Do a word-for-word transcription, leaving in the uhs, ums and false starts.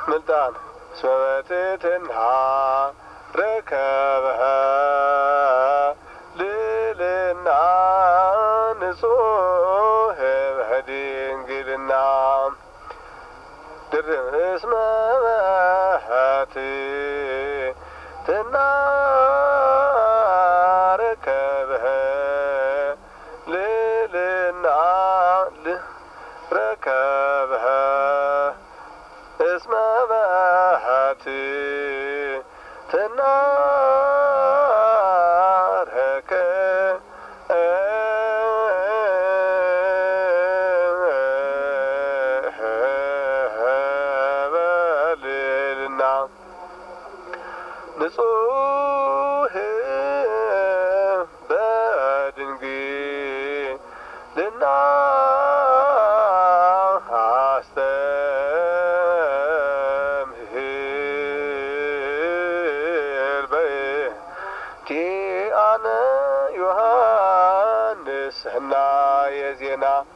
ምልጣን ስበትትና ረከበ ልልና ንጹሕ በድንግልና ድርስመ በትትና ረከበ ልልና ረከበ እስመ በትትና ንጹሕ በድንግልና አስተምህር በኪአነ ዮሐንስ እና የዜና